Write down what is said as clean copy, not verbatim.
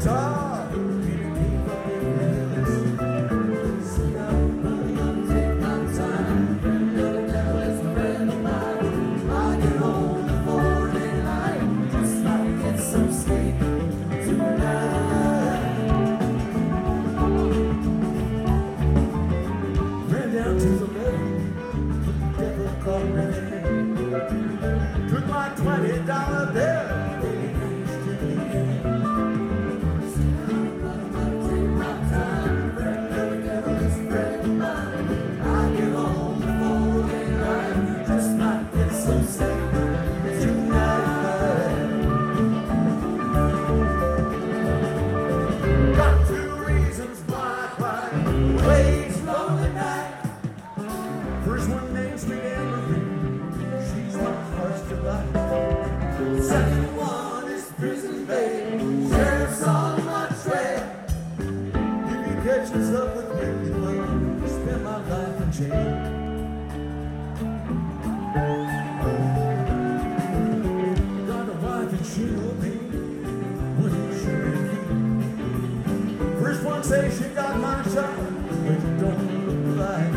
guitar, and it came up in this. Sit down, buddy, take my time. Friend of the devil is a friend of mine. I get home before daylight, just might get some sleep tonight. Ran down to the levee, the devil caught me there. Took my $20 bill. First one named Sweet Emily, she's my heart's delight. Second one is Prison Babe, sheriff's on my trail. If you catch yourself with me, you will spend my life in jail. Got a wife and she know me, what is she making? First one says she got my shot, but you don't look like me.